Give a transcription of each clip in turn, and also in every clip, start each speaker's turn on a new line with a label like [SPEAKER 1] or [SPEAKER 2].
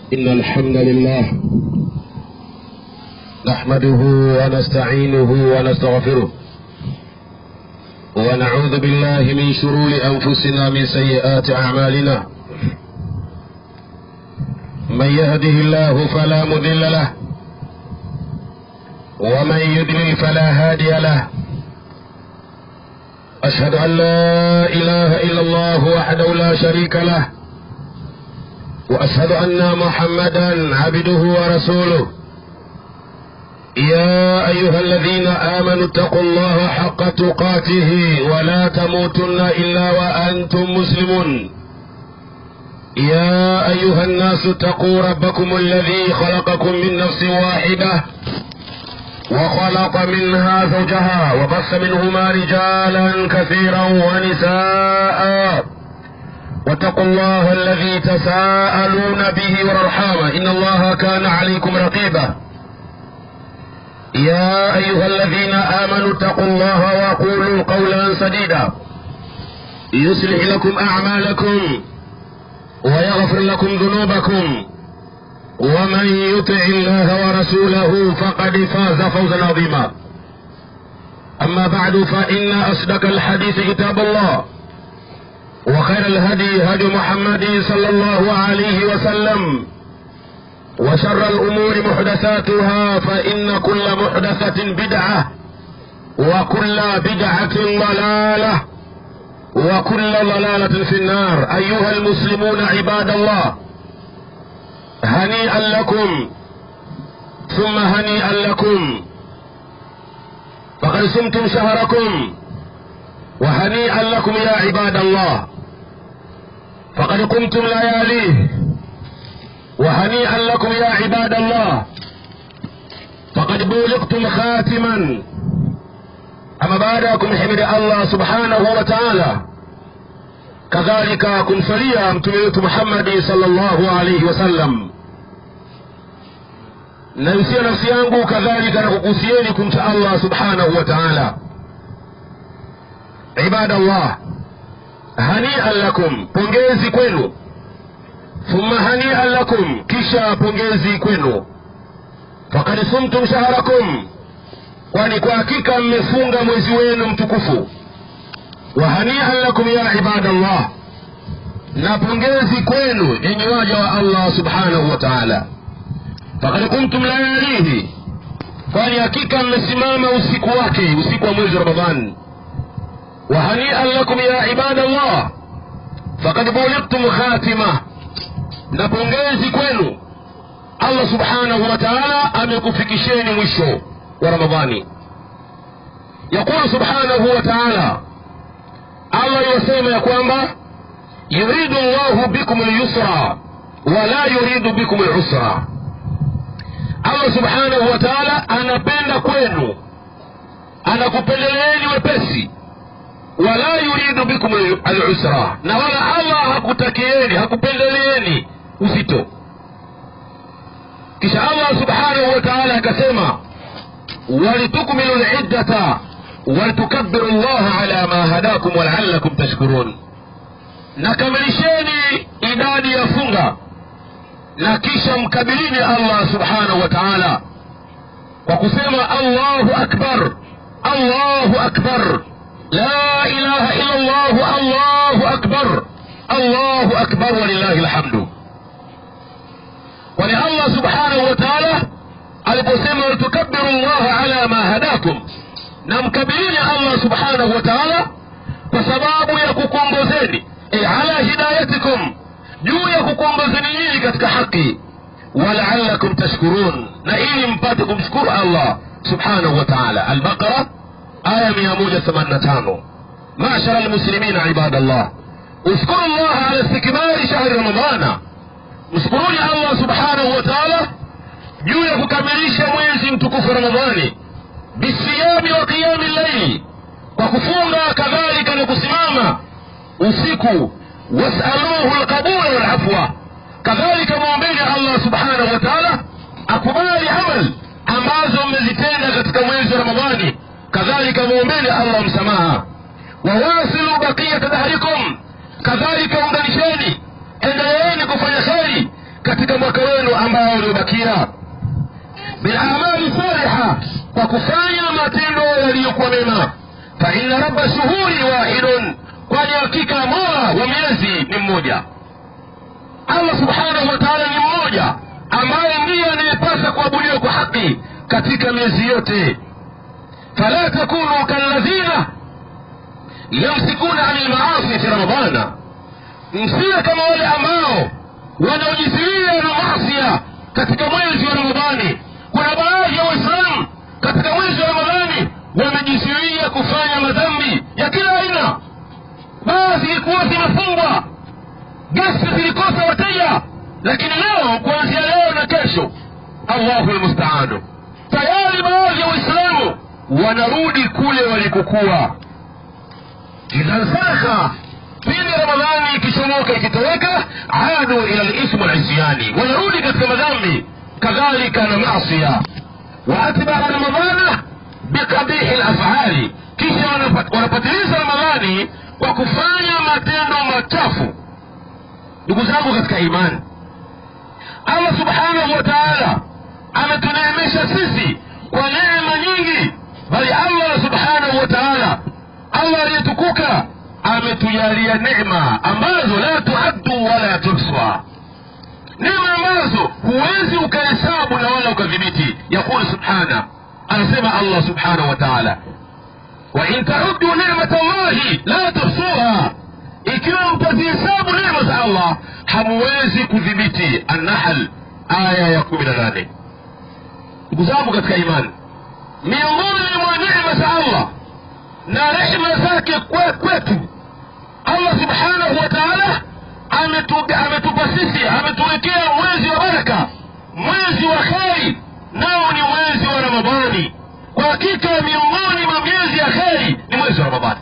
[SPEAKER 1] إن الحمد لله نحمده ونستعينه ونستغفره ونعوذ بالله من شرور أنفسنا من سيئات أعمالنا. من يهده الله فلا مضل له ومن يضلل فلا هادي له. أشهد أن لا إله إلا الله وحده لا شريك له، وأشهد أن محمدا عبده ورسوله. يا أيها الذين آمنوا اتقوا الله حق تقاته ولا تموتن إلا وأنتم مسلمون. يا أيها الناس اتقوا ربكم الذي خلقكم من نفس واحدة وخلق منها زوجها وبث منهما رجالا كثيرا ونساء، واتقوا الله الذي تساءلون به والأرحام إن الله كان عليكم رقيبا. يا أيها الذين آمنوا اتقوا الله وقولوا قولا سديدا يصلح لكم أعمالكم ويغفر لكم ذنوبكم، ومن يطع الله ورسوله فقد فاز فوزا عظيما. أما بعد، فإن أصدق الحديث كتاب الله، وخير الهدي هدي محمد صلى الله عليه وسلم، وشر الأمور محدثاتها، فإن كل محدثة بدعة، وكل بدعة ضلالة، وكل ضلالة في النار. أيها المسلمون عباد الله، هنيئا لكم ثم هنيئا لكم، فقد صمتم شهركم، وهنيئا لكم يا عباد الله فقد قمتم لياليه، وهنيئا لكم يا عباد الله فقد بولغتم خاتما. أما بعدكم حمد الله سبحانه وتعالى، كذلك kumsalia mtume wetu Muhammad sallallahu alayhi wasallam. Na usia nafsi yangu kadhalika na kukusieni kumcha Allah subhanahu wa ta'ala. Ibadallah, hani'an lakum, pongezi kwenu. Thumma hani'an lakum, kisha pongezi kwenu. Faqad sumtum shahrakum, kwani kwa hakika mmefunga mwezi wenu mtukufu. Wa hani'an lakum ya ibadallah, na pongezi kwenu enyi waja wa Allah subhanahu wa ta'ala. Faqad qumtum layalihi, kwani hakika mmesimama usiku wake, usiku wa mwezi Ramadhan. Wa hani'an lakum ya ibadallah faqad bulaghtum khatima, na pongezi kwenu Allah subhanahu wa ta'ala amekufikisheni mwisho wa Ramadhani. Yaqulu subhanahu wa ta'ala, Allah yasema ya kwamba yuridu Allahu bikum al-yusra wa la yuridu bikum al-usra. Allah subhanahu wa ta'ala anapenda kwenu, anakupendeleeni wepesi, wala yuridu bikum al-usra, na wala Allah hakutakieni, hakupendeleeni uzito. Kisha Allah subhanahu wa ta'ala akasema walitukmilu al-iddata walitukabbiru Allah ala ma hadakum wa la'allakum tashkurun, na kamilisheni idadi ya funga, na kisha mkabilini Allah subhanahu wa ta'ala kwa kusema Allahu akbar, Allahu akbar, la ilaha illa Allah, Allahu akbar, Allahu akbar walillahi alhamdu. Wali Allah subhanahu wa ta'ala aliposema walitukabbiru Allah ala ma hadakum, na mkabilini Allah subhanahu wa ta'ala kwa sababu ya kukuongozeni, ala hidayatikum, juu ya kukuongozeni nyinyi katika haki, wala'allakum tashkurun, na ili mpate kumshukuru Allah subhanahu wa ta'ala. Al-Baqara aya 185. Ma'ashara al-muslimina ibadallah, ushkuru Allah ala istikmali shahri Ramadhana, mshukuruni Allah subhanahu wa ta'ala juu ya kukamilisha mwezi mtukufu Ramadhani, bisiyami wa qiyami al-layl, kwa kufunga kadhalika na kusimama usiku. Was'aluhu al-qabula wal-afwa, kadhalika muombeni Allah subhanahu wa ta'ala akubali amal ambazo mmezitenda katika mwezi wa Ramadhani, kadhalika muombeni Allah msamaha. Wa wasilu baqiyat dahrikum, kadhalika unganisheni, endeleeni kufanya kheri katika mwaka wenu ambao uliobakia, bil a'mali salihah, kwa kufanya matendo yaliyokuwa mema. Fa inna rabba shuhuri wahidun, kwani hakika Mola wa miezi ni mmoja. Allah subhanahu wa ta'ala ni mmoja ambaye ndiye anayepasa kuabudiwa kwa haki katika miezi yote. Fala takunu kalladhina yamsikuna anil maasi fi ramadhana, msiwe kama wale ambao wanaojizuia na maasi katika mwezi wa Ramadhani. Kuna baadhi ya Waislamu katika mwezi wa Ramadhani wamejizuia kufanya madhambi ya kila aina. Baadhi ilikuwa zimefungwa, gesi zilikosa wateja, lakini leo, kuanzia leo na kesho, Allahu almusta'an, tayari baadhi ya Waislamu wanarudi kule walikokuwa. Idha saraka, pindi Ramadhani ikishomoka ikitoweka, adu ila al-ithmi wal-isyani, wanarudi katika madhambi kadhalika na maasiya. Wa atba'a Ramadhana biqabih al-af'ali, kisha wanapatiliza Ramadhani kwa kufanya matendo machafu. Ndugu zangu katika imani, Allah subhanahu wa ta'ala ametuneemesha sisi kwa neema nyingi, bali Allah subhanahu wa ta'ala, Allah aliyetukuka, ametujalia neema ambazo la tuaddu wala tuhsa, neema ambazo huwezi ukahesabu na wala ukadhibiti. Yaqulu subhana, anasema Allah subhanahu wa ta'ala, wa in ta'uddu ni'matallahi la tuhsuha, ikiwa mtazihesabu neema za Allah hamuwezi kudhibiti. An-Nahl aya ya 18. Ndugu zangu katika imani, miongoni mwa neema za Allah na rehema zake kwetu, Allah subhanahu wa ta'ala ametupa sisi, ametuwekea mwezi wa baraka, mwezi wa kheri, nao ni mwezi wa Ramadhani. Kwa hakika miongoni mwa miezi ya kheri ni mwezi wa Ramadhani.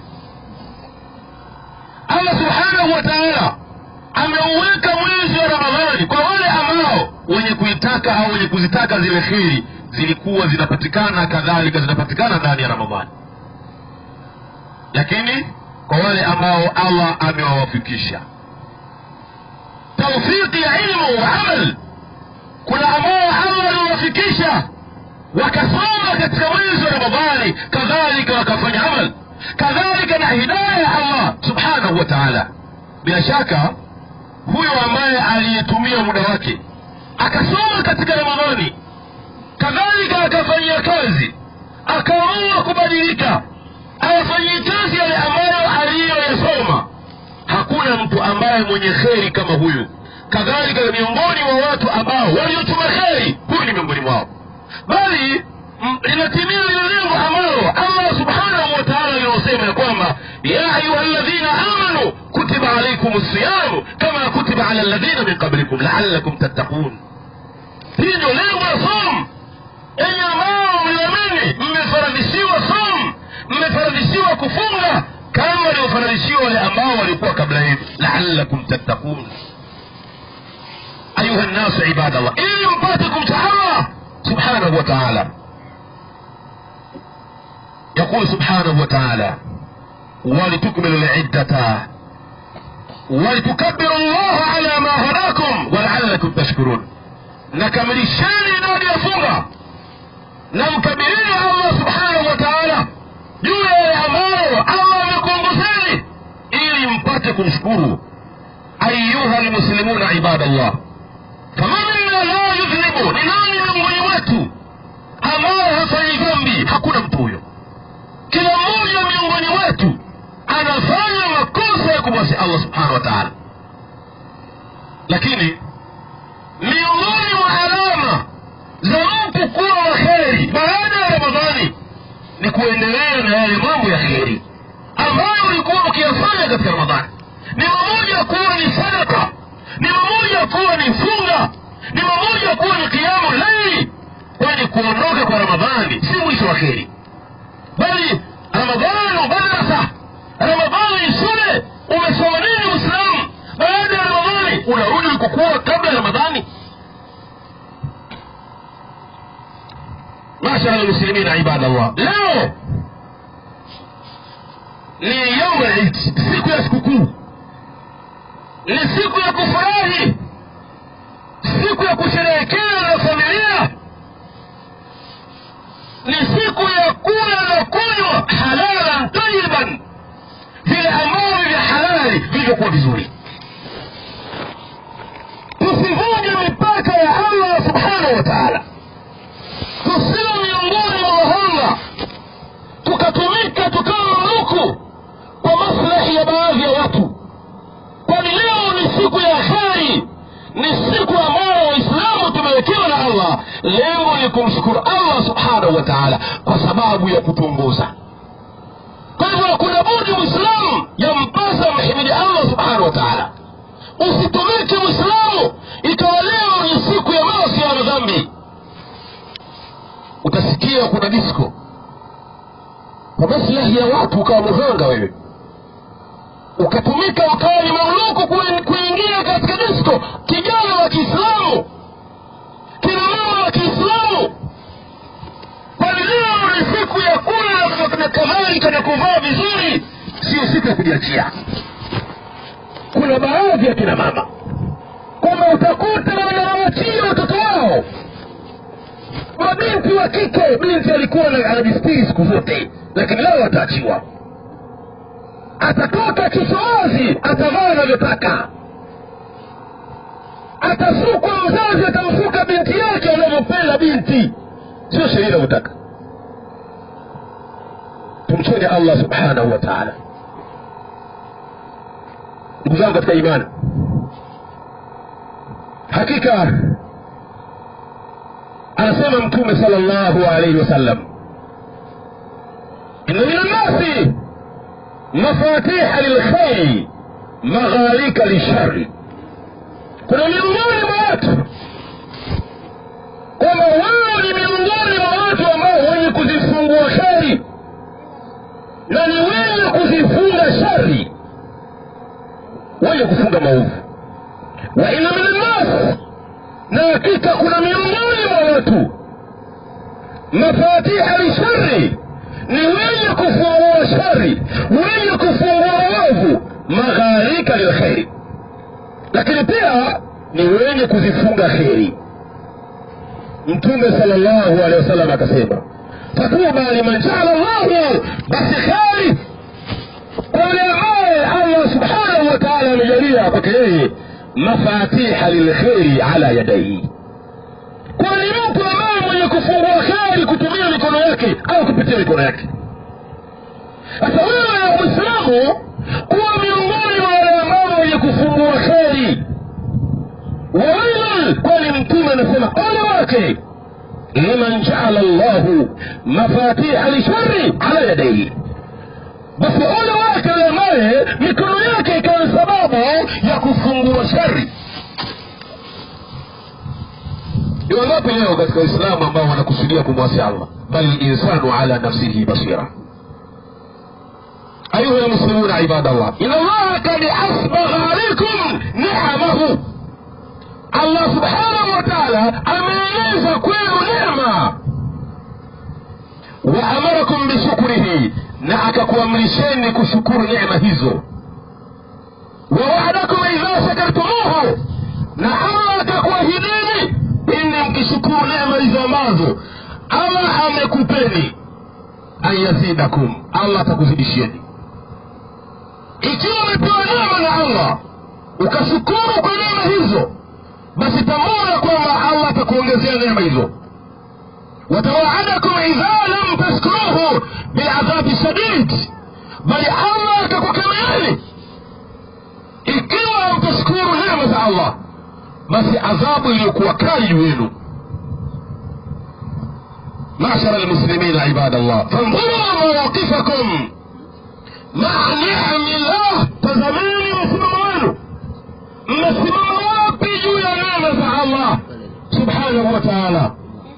[SPEAKER 1] Allah subhanahu wa ta'ala ameuweka mwezi wa Ramadhani kwa wale ambao wenye kuitaka au wenye kuzitaka zile kheri zilikuwa zinapatikana, kadhalika zinapatikana ndani ya Ramadhani. Lakini kwa wale ambao Allah amewawafikisha tawfiki ya ilmu wa amal, kuna ambao Allah aliwafikisha wakasoma katika mwezi wa Ramadhani, kadhalika wakafanya amal, kadhalika na hidayah ya Allah subhanahu wa ta'ala. Bila shaka huyo ambaye aliyetumia muda wake akasoma katika Ramadhani, kadhalika akafanyia kazi, akaamua kubadilika, afanyie kazi yale ambayo aliyoyasoma, hakuna mtu ambaye mwenye kheri kama huyu. Kadhalika miongoni mwa watu ambao waliotuma kheri, huyu ni miongoni mwao, bali linatimia lile lengo ambalo Allah subhanahu wa ta'ala aliyosema ya kwamba ya ayyuhalladhina amanu kutiba alaykumus siyam kama kutiba ala alladhina min qablikum la'allakum tattaqun. Hii ndio lengo la somo. Enyi ambao mliamini, mmefaradhishiwa somo, mmefaradhishiwa kufunga kama waliofaradhishiwa wale ambao walikuwa kabla yenu, la'allakum tattaqun. Ayuha an-nas ibadallah, ili mpate kumcha Allah subhanahu wa ta'ala. يقول سبحانه وتعالى ولتكملوا العدة ولتكبروا الله على ما هداكم ولعلكم تشكرون. نكملisheni idadi ya funga na mkabirini Allah subhanahu wa ta'ala juu ya yale ambayo Allah amekuongozeni ili mpate kumshukuru. Ayuha almuslimuna ibadallah, kama la yudhnibu, ni nani miongoni wetu ambaye hafanyi dhambi? Hakuna mtu huyo. Kila mmoja miongoni wetu anafanya makosa ya kumwasi Allah subhanahu wa ta'ala. Lakini miongoni mwa alama za mtu kuwa wa kheri baada ya Ramadhani ni kuendelea na yale mambo ya kheri ambayo ulikuwa ukiyafanya katika Ramadhani. Ni mmoja kuwa ni sadaka, ni mmoja kuwa ni funga, ni mmoja kuwa ni qiyamu layli, kwani kuondoka kwa Ramadhani si mwisho wa kheri, bali Ramadhani madrasa, Ramadhani shule. Umesoma nini Muislamu baada ya Ramadhani? Unarudi ulikokuwa kabla ya Ramadhani. Mashara almuslimina ibadallah, leo ni يوم العيد, siku ya sikukuu, ni siku ya kufurahi, siku ya kusherehekea na familia, ni siku ya kula na kunywa halalan tayyiban, vile ambavyo vya halali vilivyokuwa vizuri. Tusivunje mipaka ya Allah subhanahu wa ta'ala, tusiwe miongoni mwa wahanga tukatumika tukawa mamluku kwa maslahi ya baadhi ya watu. Kwani leo ni siku ya kheri, ni siku ambayo Waislamu tumewekewa na Allah. Lengo ni kumshukuru Allah subhanahu wa ta'ala kwa sababu ya kutuongoza. Kwa hivyo hakuna budi Muislamu yampasa mhimidi Allah subhanahu wa ta'ala. Usitumike Muislamu ikawa leo ni siku ya maasi ya dhambi. Utasikia kuna disco kwa maslahi ya watu, ukawa mhanga wewe, ukatumika ukawa ni mamluku kuingia katika disco. Kijana wa Kiislamu, kina mama wa Kiislamu, kwa leo ni siku ya kula na kadhalika na kuvaa vizuri, sio siku ya kujiachia. Kuna baadhi ya kina mama kwamba utakuta wanawachia watoto wao, mabinti wa kike. Binti alikuwa anajistiri siku zote, lakini leo ataachiwa, atatoka kisoazi, atavaa anavyotaka, atasukwa. Mzazi atamsuka binti yake anavyopenda binti, sio sheria inavyotaka. Tumcheni Allah subhanahu wa ta'ala. Ndugu zangu katika imani, hakika anasema Mtume sallallahu alayhi wasallam, inna linnasi mafatiha lilkhairi maghalika lishari. Kuna miongoni mwa watu kwamba wao ni miongoni mwa watu ambao wenye kuzifungua kheri na ni wenye kuzifunga shari, wenye kufunga maovu. Wa inna minnas, na hakika kuna miongoni mwa watu mafatiha lishari, ni wenye kufungua shari, wenye kufungua maovu, maghalika lilkhairi, lakini pia ni wenye kuzifunga kheri. Mtume sallallahu alaihi wasallam akasema, fatuba liman ja'ala Allahu, basi kheri kwa yule ambaye Allah subhanahu wa ta'ala amejalia kwake yeye mafatiha lilkhairi ala yadayhi. Kwa ni mtu ambaye mwenye kufungua kheri kutumia mikono yake au kupitia mikono yake. Sasa wewe Muislamu kuwa miongoni mwa wale ambao wenye kufungua kheri. Wailun, kwani Mtume anasema ole wake liman ja'ala Allahu mafatiha lishari ala yadayhi, basi ole wake yule ambaye mikono yake ikawa sababu ya kufungua shari. Ni wangapi leo katika Uislamu ambao wanakusudia kumwasi Allah? Bali insanu ala nafsihi basira. Ayuha almuslimuna ibadallah, inna Allah kad asbagha alaykum ni'amahu. Allah subhanahu wa ta'ala ameeleza kwenu neema, wa amarakum bishukrihi, na akakuamrisheni kushukuru neema hizo. Wa wa'adakum idha shakartumuhu, na Allah akakuahidini pindi mkishukuru neema hizo ambazo Allah amekupeni, ayazidakum, Allah atakuzidishieni. Ikiwa umepewa neema na Allah ukashukuru kwa neema hizo, basi tambua kwamba Allah atakuongezea neema hizo. Watawaadakum idha lam tashkuruhu bi'adhabi shadid, bali Allah atakukemeeni ikiwa mtashukuru neema za Allah, basi adhabu iliyokuwa kali wenu. Ma'ashara almuslimina ibadallah, fanzuru mawaqifakum ma'a ni'amillah. Tazameni msimamo wenu, mmesimama wapi juu ya neema za Allah subhanahu wa ta'ala.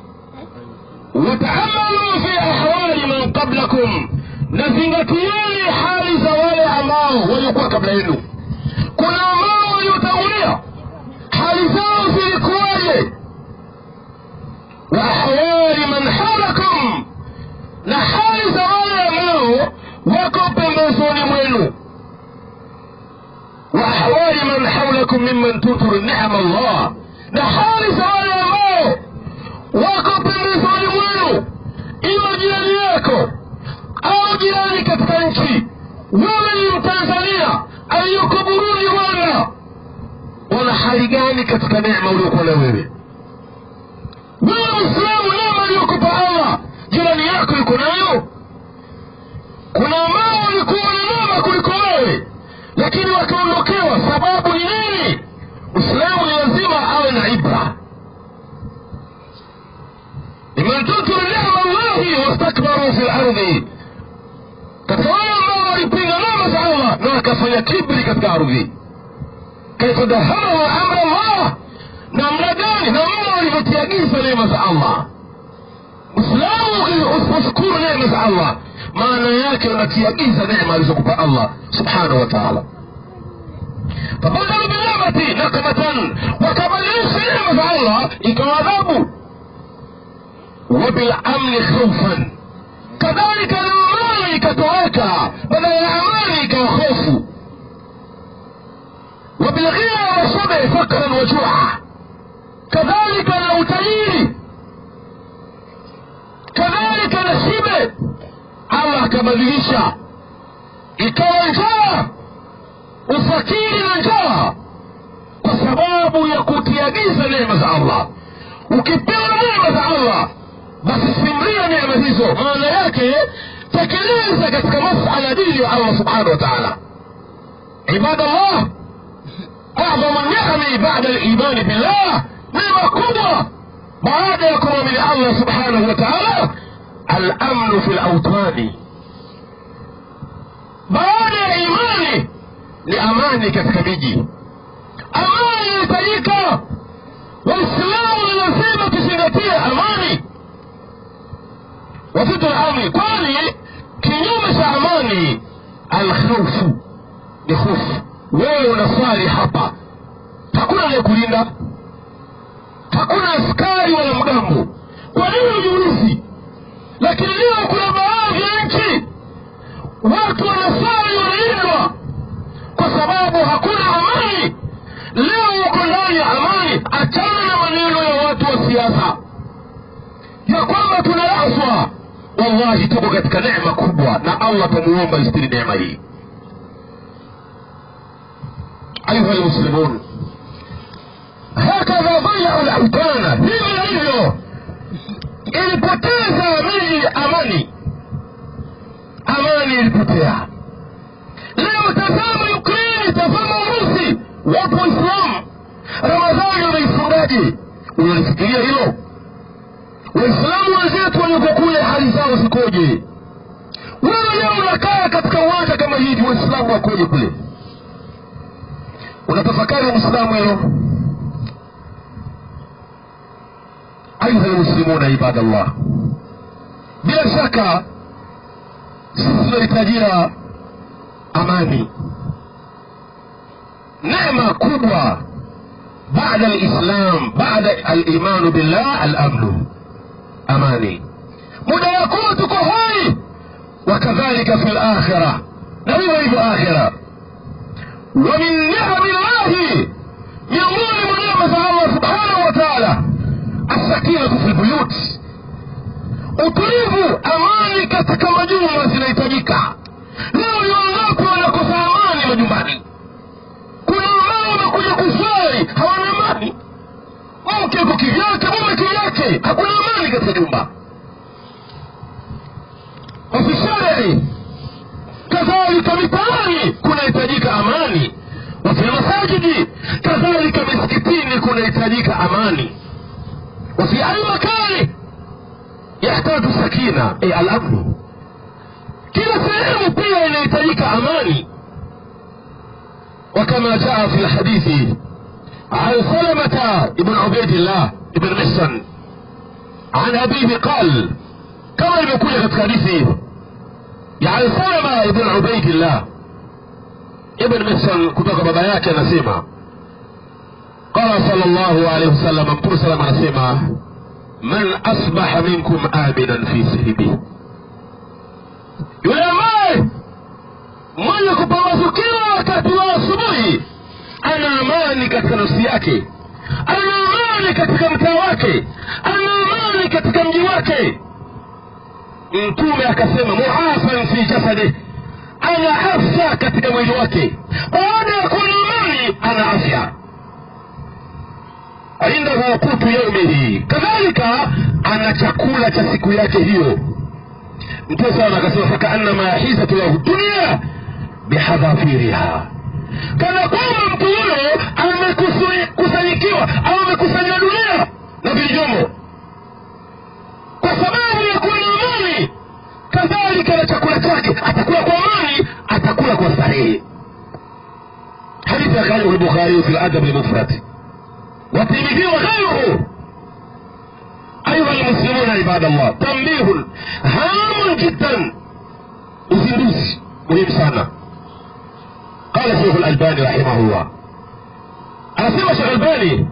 [SPEAKER 1] Wata'amalu fi ahwali man qablakum, na zingatieni hali za wale ambao walikuwa kabla yenu. Kuna ambao waliotangulia, hali zao zilikuwaje? Wa ahwali man hawlakum, na hali za wale ambao wako pembezoni mwenu. Wa ahwali man hawlakum mimman tuturu ni'ama Allah, na hali za wale ambao wako pembezoni mwenu, ima jirani yako au jirani katika nchi. Wewe ni Mtanzania aliyoko Burundi, Rwanda, wana hali gani katika neema uliokuwa na wewe? Wewe Muislamu, neema aliyokupa Allah, jirani yako yuko nayo? Kuna ambao walikuwa na neema kuliko wewe, lakini wakaondokewa. Sababu ni nini? Muislamu ni lazima awe na ibra. liman tunkira neema Allahi wastakbaru fil ardhi, katika wale ambao walipinga neema za Allah na wakafanya kibri katika ardhi. kaifa dahamu amra Allah, namna gani, namna walivyotiagiza neema za Allah. Muislamu usiposhukuru neema za Allah, maana yake unatiagiza neema alizokupa Allah subhanahu wa ta'ala. fabadalu bilamati nakmatan, wakabadilisha neema za Allah ikawa adhabu. wabilamni khawfan, kadhalika na amani ikatoweka, badala ya amani ikawa hofu. wabilghina washabe fakran wa jua, kadhalika na utajiri, kadhalika na shibe, Allah akabadilisha ikawa njaa, ufakiri na njaa, kwa sababu ya kutiagiza neema za Allah. Ukipewa neema za Allah, basi simria neema hizo, maana yake tekeleza katika masala dini ya Allah subhanahu wa ta'ala. ibadallah, a'zamu ni'ami ba'da al-iman billah, neema kubwa baada ya kuamini Allah subhanahu wa ta'ala, al-amn fi al-awtani. baada ya imani ni amani katika miji. Amani inahitajika. Waislamu lazima tuzingatie amani. wafitu al-amni, kwani kinyume cha amani al-khawfu, ni hofu. wewe unasali hapa, hakuna anayekulinda, hakuna askari wala mgambo. kwa nini ujiulizi? Lakini leo kuna baadhi ya nchi watu wanasali wanalindwa kwa sababu hakuna amani. Leo uko ndani ya amani. Achana na maneno ya watu wa siasa ya kwamba tunaraswa. Wallahi tuko katika neema kubwa, na Allah tumuomba istiri neema hii. ayuha almuslimun, hakadha dhaya'u al-awtana, hivyo ilipoteza miji amani. Amani ilipotea. Leo tazama Ukraine, tazama Urusi, wapo Waislamu Ramadhani wanaifungaje? Unalifikiria hilo? Waislamu wenzetu walioko kule hali zao zikoje? Wewe leo unakaa katika uwanja kama hivi, Waislamu wakoje kule? Unatafakari Muislamu hilo? ayuha almuslimuna ibadallah, bila shaka sisi tunahitajia amani. neema kubwa baada al-islam, baada al-iman billah, al-amn, amani. muda wako tuko hai, wakadhalika fil akhirah, na hivyo akhirah. wa min ni'amillahi, miongoni mwa neema za Allah subhanahu wa ta'ala, as-sakinatu fil buyut, utulivu, amani katika majumba zinahitajika. Leo ni wangapi wanakosa amani majumbani? Kuna ambao wanakuja kuswali hawana amani, mke yuko kivyake, mume kivyake, hakuna amani katika jumba. Wafi shari, kadhalika mitaani kunahitajika amani. Wafi masajidi, kadhalika misikitini kunahitajika amani. wafi ayi makani yahtaju sakina, al-amn, kila sehemu pia inahitajika amani. وكما جاء في الحديث عن سلمة ابن عبيد الله ابن محصن عن أبيه قال, كما يقول في الحديث عن سلمة ابن عبيد الله ابن محصن kutoka baba yake anasema, قال صلى الله عليه وسلم, Mtume sallam anasema, man asbaha minkum aminan fi sirbihi, yule ambaye mwenye kupambazukiwa wakati wa asubuhi ana amani katika nafsi yake, ana amani amani katika mtaa wake, ana amani katika mji wake. Mtume akasema muafan fi jasadi, ana afya katika mwili wake. Baada ya kuwa na amani ana afya. Indahu qutu yawmihi, kadhalika ana chakula cha siku yake hiyo. Mtume sana akasema fakaannama hizatu lahu dunya bihadhafiriha, kana kwamba mtu huyo amekusanyikiwa au amekusanya dunia na vilivyomo. Kwa sababu ya kuwa na amani, kadhalika na chakula chake atakula kwa amani, atakula kwa starehe. Hadithi akhrajahu al-Bukhari fi al-Adab al-Mufrad wa Tirmidhi wa ghayruhu. أيها المسلمون عباد الله، تنبيه هام جدا وزندوس مهم سنة. قال شيخ الألباني رحمه الله، أسمى شيخ الألباني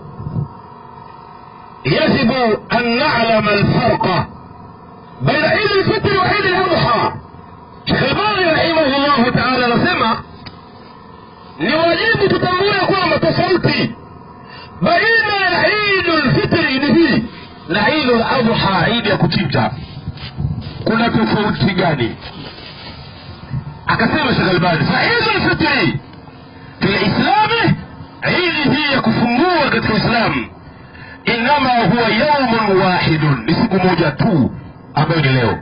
[SPEAKER 1] يجب أن نعلم الفرق بين عيد الفطر وعيد الأضحى. شيخ الألباني رحمه الله تعالى نسمى نواجب تتنبيه كما تفوتي بين عيد الفطر نهي na Eid al-Adha, Eid ya kuchinja, kuna tofauti gani? Akasema Sheikh Albani, fa Eid al-Fitr fi al-Islam, Eid hii ya kufungua katika Uislamu, inama huwa yawmun wahidun, ni siku moja tu ambayo ni leo.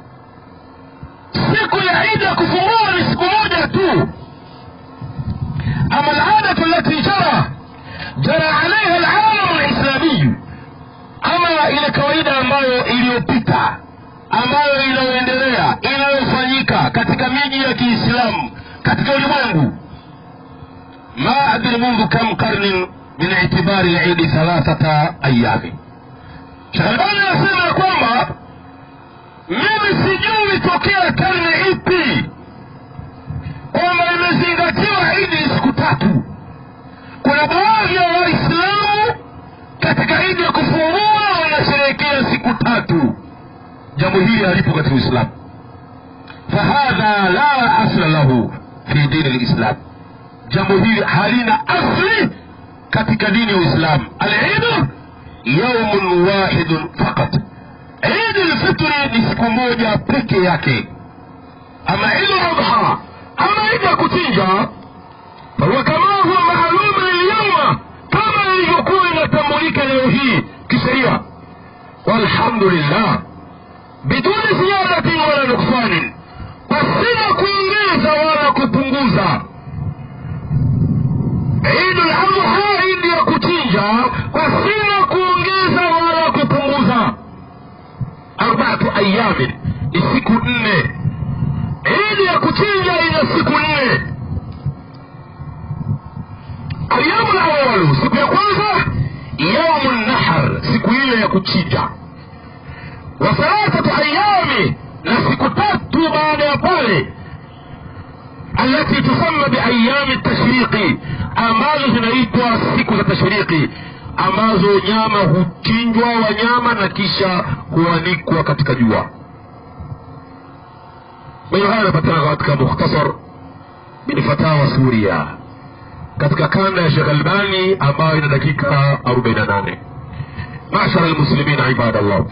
[SPEAKER 1] Siku ya Eid ya kufungua ni siku moja tu. Ama al-'adatu allati jara alaiha al-'alam al-islami, ama ile kawaida ambayo iliyopita, ambayo inayoendelea, inayofanyika katika miji ya Kiislamu katika ulimwengu, ma adri mundu kam qarnin min i'tibari al-Eid 3 ayami. Shahadani anasema kwamba mimi sijui tokea karne ipi kwamba imezingatiwa Eid siku 3. Kuna baadhi ya Waislamu katika Eid ya kufungua wanasherehekea siku 3. Jambo hili halipo katika Uislamu. Fahadha la asla lahu fi dini al-Islam, jambo hili halina asli katika dini ya Uislamu. Al-Eid yawmun wahidun faqat, Eid al-Fitr ni siku moja peke yake. Ama Eid al-Adha, ama Eid ya kuchinja, fa kama huwa maalum al-yawma, kama ilivyokuwa inatambulika leo hii kisheria. Walhamdulillah, biduni ziyadati wala nuksani, pasina kuongeza wala kupunguza. Eid al-Adha, Eid ya kuchinja, pasina kuongeza wala kupunguza. 4 ayami, ni siku 4. Eid ya kuchinja ina siku 4. Ayamu al-awwalu, siku ya kwanza, yawmun nahar, siku ile ya kuchinja. Wa 3 ayami, na siku 3 baada ya pale, alati tusamma bi ayami at-tashriqi, ambazo zinaitwa siku za tashriqi, ambazo nyama huchinjwa wanyama na kisha huanikwa katika jua. Mwenye patana katika mukhtasar min fatawa Suria katika kanda ya Sheikh Albani ambayo ina dakika 48. Mashara al-muslimin ibadallah,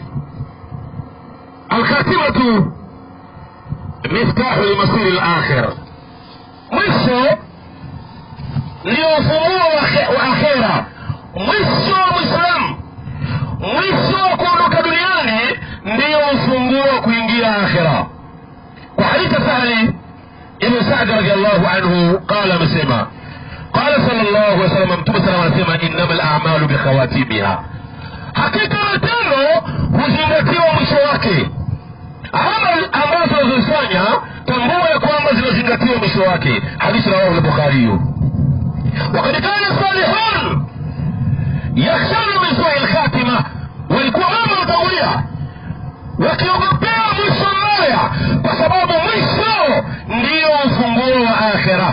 [SPEAKER 1] al-khatimatu miftahu limasir al-akhirah, mwisho ndio ufunguo wa akhera. Mwisho wa Muislamu, mwisho wa kuondoka duniani ndio ufunguo wa kuingia akhera. Kwa hadithi sahihi Ibn Sa'd radhiyallahu anhu qala amesema, qala sallallahu alayhi wasallam, Mtume sallallahu alayhi wasallam, innamal a'malu bikhawatimiha, hakika matendo huzingatiwa mwisho wake. Amali ambazo unazofanya tambua ya kwamba zinazingatiwa mwisho wake. Hadithi rawahu al-Bukhari. وقد كان الصالحون يخشون من سوء الخاتمة, walikuwa wametangulia wakiogopea mwisho mbaya, kwa sababu mwisho ndio ufunguo wa akhera.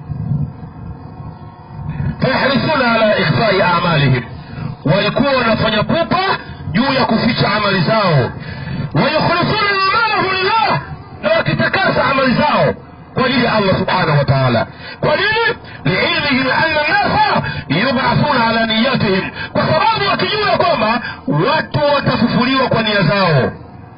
[SPEAKER 1] Fayahrisuna ala ikhfai a'malihim, walikuwa wanafanya pupa juu ya kuficha amali zao. Wayakhlisuna amalahum lillah, na wakitakasa amali zao. kwa ajili ya Allah subhanahu wa ta'ala. Kwa nini? li'ilmihim anna an-nasa yub'athuna ala niyatihim, kwa sababu wakijua kwamba watu watafufuliwa kwa nia zao,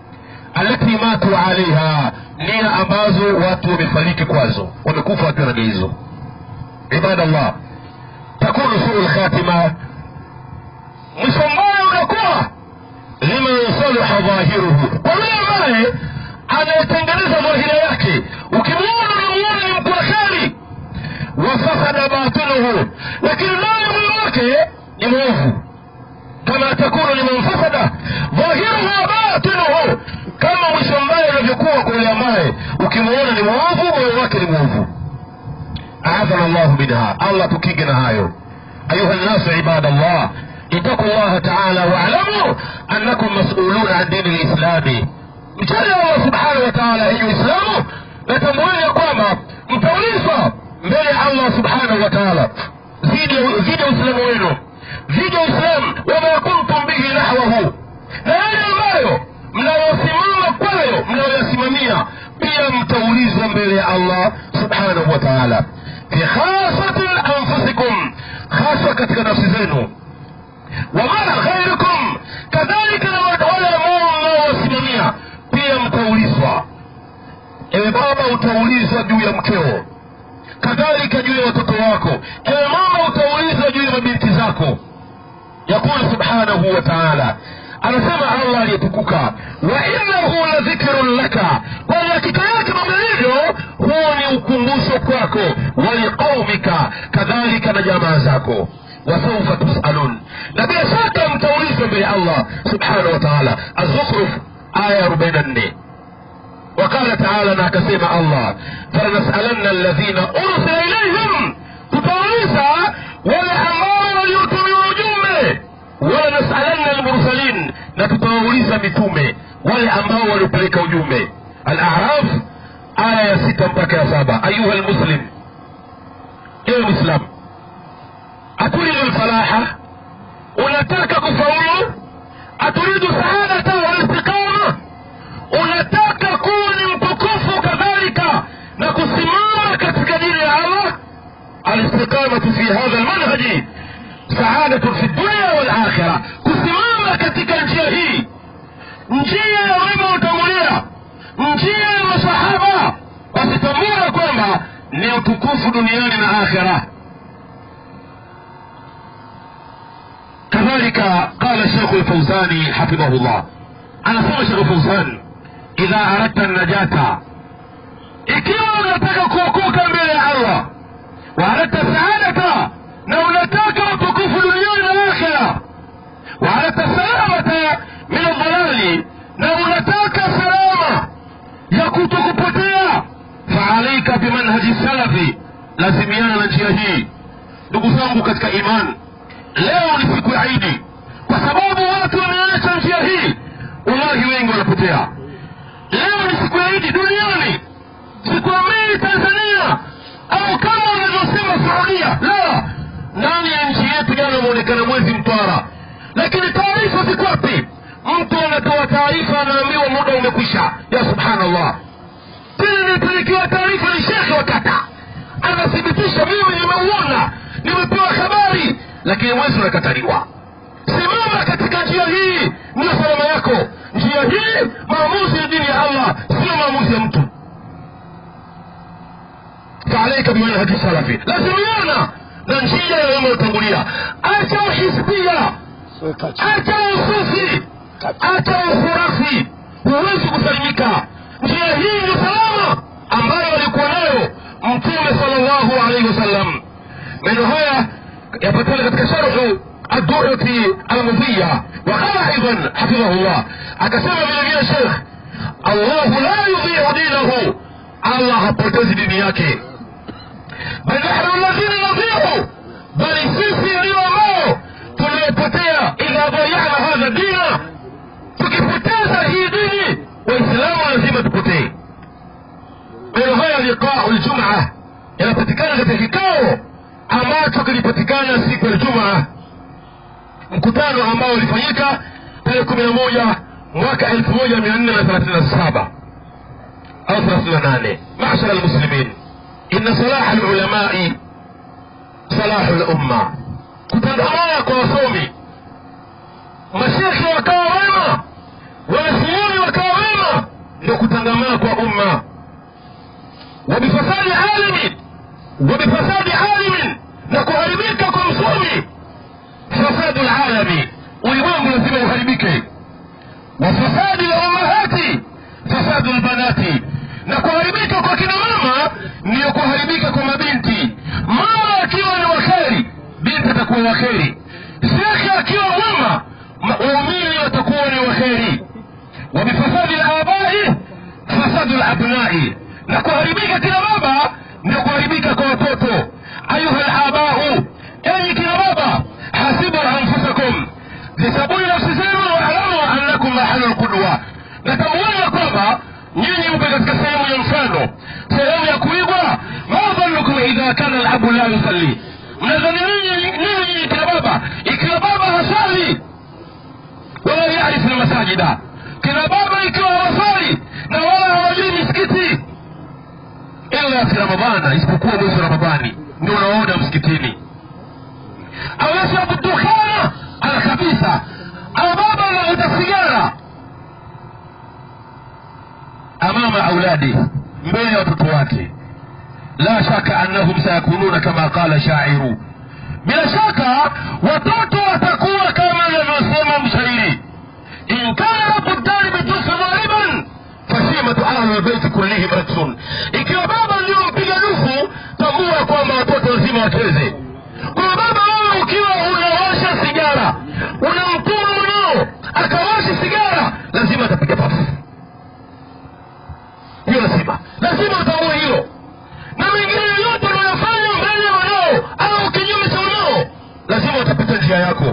[SPEAKER 1] alati matu alaiha, nia ambazo watu wamefariki kwazo, wamekufa watu na hizo. Ibadallah, takunu su'ul khatima, mwisho mbaya unakuwa lima yusalihu dhahiruhu, kwa yule ambaye anayetengeneza dhahira yake. Ukimwona unamuona ni mtu khali, wafasada batinuhu, lakini ndani ya moyo wake ni mwovu. Kama takunu liman fasada dhahiruhu wa batinuhu, kama mwisho mbaya unavyokuwa kwa yule ambaye ukimwona ni mwovu, moyo wake ni mwovu. A'adhana Allah minha, Allah tukinge na hayo. Ayuha an-nasu ibadallah, ittaqullaha ta'ala wa'lamu annakum mas'uluna 'an dini al-islami. Mchana Allah subhanahu wa ta'ala hiyo Islamu, na tambueni ya kwamba mtaulizwa mbele ya Allah subhanahu wa ta'ala zidi Uislamu wenu, zidi Uislamu wama kuntum bihi nahwahu, na yale ambayo mnayosimama kwayo, mnayoyasimamia, pia mtaulizwa mbele ya Allah subhanahu wa ta'ala. Fi khasati anfusikum, khasa katika nafsi zenu, wa ma khairukum, kadhalika na wale ambao mnayowasimamia pia mtaulizwa. Ewe baba utaulizwa juu ya mkeo, kadhalika juu ya watoto wako. Ewe mama utaulizwa juu ya mabinti zako. Yakulu subhanahu wa ta'ala, anasema Allah aliyetukuka, wa innahu la dhikrun laka, kwa hakika yake mambo hivyo huo ni ukumbusho kwako, wa liqaumika, kadhalika na jamaa zako. Wasawfa tusalun, na bila shaka mtaulizwa mbele Allah subhanahu wa ta'ala. Az-Zukhruf aya 44. وقال تعالى ناكسيما الله فلنسألن الذين أرسل إليهم, تتوليسا ولا أمار يرتموا جمه, ولنسألن المرسلين, نتتوليسا متومه ولا أمار يبليك جمه. الأعراف آية 6-7. أيها المسلم, أيها المسلم, أتريد الفلاحة, unataka kufaulu, أتريد سعادة والاستقامة, unataka kuwa ni mtukufu kadhalika na kusimama katika dini ya Allah. Al-istiqamatu fi hadha al-manhaj sa'adatu fi dunya wal akhirah, kusimama katika njia hii, njia ya wema utangulia, njia ya masahaba, wasitambua kwamba ni utukufu duniani na akhirah. kadhalika qala Sheikh al-Fawzani hafidhahullah, anasema Sheikh al-Fawzani, idha aradta an-najata, ikiwa unataka kuokoka mbele ya Allah, wa aradta sa'adata, na unataka utukufu duniani na akhirah, wa aradta salamata min ad-dhalali, na unataka salama ya kutokupotea, fa alayka bi manhaji salafi, lazimiana na njia hii. Ndugu zangu katika imani, leo ni siku ya Eid, kwa sababu watu wameacha njia hii, wallahi wengi wanapotea. Leo ni siku ya Eid duniani, siku ya Eid Tanzania, au kama wanavyosema Saudia. La, ndani ya nchi yetu jana muonekana mwezi Mtwara, lakini taarifa ziko wapi? Mtu anatoa taarifa anaambiwa muda umekwisha. Ya subhanallah, tena nipelekewa taarifa ni shekhe wa kata, anathibitisha mimi nimeuona, nimepewa habari, lakini mwezi unakataliwa. Simama katika njia hii, ni salama yako. Njia hii maamuzi ya dini ya Allah, sio maamuzi ya mtu. Fa'alayka bimanhaji salafi, lazimiana na njia ya wema utangulia. Acha uhisbia, acha usufi, acha ukhurafi, huwezi kusalimika. Njia hii ni salama ambayo alikuwa nayo Mtume sallallahu alayhi wasallam. Maneno haya yapatikana katika sharhu الدعوة المضية. وقال أيضا حفظه الله, أكسب من الجيل الشيخ, الله لا يضيع دينه, الله hapotezi dini yake, bal nahnu alladhina nudhi'u, bali sisi ndio ambao tunayopotea. Idha dayana hadha dina, tukipoteza hii dini, waislamu lazima tupotee. Ndio haya liqa'u al-jum'ah, yanapatikana katika kikao ambacho kilipatikana siku ya Ijumaa, mkutano ambao ulifanyika tarehe 11 mwaka 1437. au 38. Ma'ashara almuslimin, inna salah alulama'i salah al-umma. Kutangamana kwa wasomi, mashekhe wakawa wema, wanasimuni wakawa wema, ndio kutangamana kwa umma. Wabifasadi alimin, na kuharibika kwa msomi. Fasadu alalami, ulimwengu lazima uharibike. Wafasadi al-ummahati fasadu al-banati, na kuharibika kwa kina mama ndio kuharibika kwa mabinti. Mama akiwa ni waheri, binti atakuwa waheri. Shekhe akiwa mwema, waumini watakuwa ni waheri. Wabifasadi al-abai fasadu al-abnai, na kuharibika kina baba ndio kuharibika kwa watoto. Ayuha al-abau, enyi kina baba, hasibu anfusakum, zisabuni nafsi zenu, wa'lamu annakum mahalul qudwa, na tamuona kwamba nyinyi mpo katika sehemu ya mfano, sehemu ya kuigwa. Ma dhannukum idha kana al-abu la yusalli, mnadhani nini kina baba ikiwa baba hasali wala yaarifu masajida? Kina baba ikiwa hawasali na wala hawajui misikiti ila fi Ramadhana, isipokuwa mwezi wa Ramadhani ndio unaona msikitini. Au yashrabu dukhana al-khabitha, au baba anavuta sigara amama auladi, mbele ya watoto wake. La shaka annahum sayakununa kama qala sha'iru, bila shaka watoto watakuwa kama anavyosema mshairi. In kana rabu dari bidufu dhaliman fashimatu ahli albayt kullihim raksun, ikiwa baba ndio mpiga dufu, tambua kwamba watoto lazima wacheze. Kwa baba wewe ukiwa unawasha sigara, unamtuma mwanao akawasha sigara, lazima atapiga pafu. Hiyo lazima utambue hilo. Na mengine yote unayofanya mbele ya wanao au kinyume cha wanao, lazima utapita njia yako.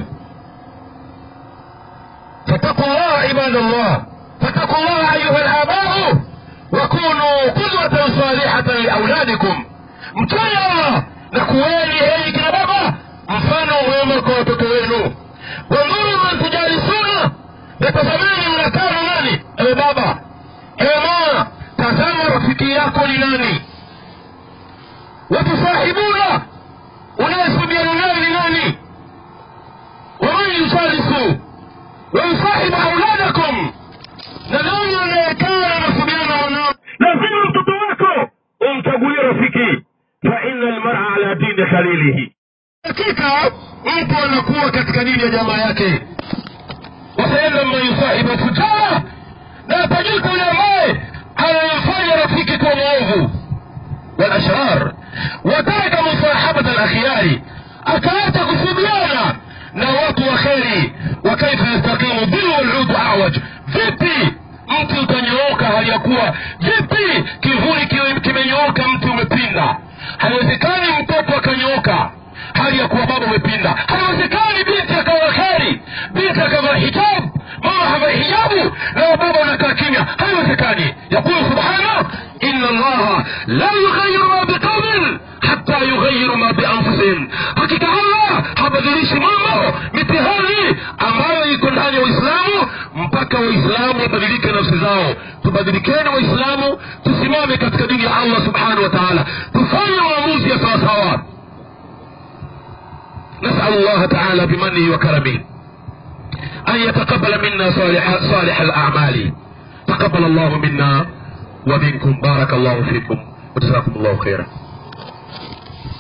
[SPEAKER 1] Fattaqullaha ibadallah, fattaqullaha ayuha al-aba'u wa kunu qudwatan salihatan li auladikum. Mcheni Allah na kuweni enyi kina baba mfano mwema kwa watoto wenu. Wanzuru man tujalisuna, na tazameni mnakaa na nani. Ewe baba, ewe mama, tazama rafiki yako ni nani. Watusahibuna, unayasubiana naye ni nani. Waman yusalisu wa yusahibu auladakum, na nani anayekaa na subiana wanao. Lazima mtoto wako umchagulie rafiki. Fa inna al-mar'a ala dini khalilihi, hakika mtu anakuwa katika dini ya jamaa yake. Wasaenda man yusahibu fujara, na atajuta yule ambaye anayefanya rafiki kwa mwovu wal ashrar. Wataka musahabata al-akhyari, akaacha kusubiana na watu wa kheri. Wa kaifa yastaqimu bil wal-ud a'waj, vipi mtu utanyooka hali ya kuwa, vipi kivuli kimenyooka mtu umepinda? Haiwezekani mtoto akanyooka hali ya kuwa baba umepinda. Haiwezekani binti akawa kheri, binti akawa hijab, mama hawa hijabu na baba unakaa kimya. Haiwezekani. Yakulu subhanahu, inna allaha la yughayyiru ma biqawmin hatta yughayyiru ma bi anfusihim, hakika Allah habadilishi mambo, mitihani ambayo iko ndani ya Uislamu mpaka Waislamu wabadilike nafsi zao. Tubadilikeni Waislamu, tusimame katika dini ya Allah subhanahu wa ta'ala, tufanye maamuzi ya sawa sawa. نسأل الله تعالى بمنه وكرمه أن يتقبل منا صالح الأعمال. تقبل الله منا ومنكم، بارك الله فيكم وجزاكم الله خيرا.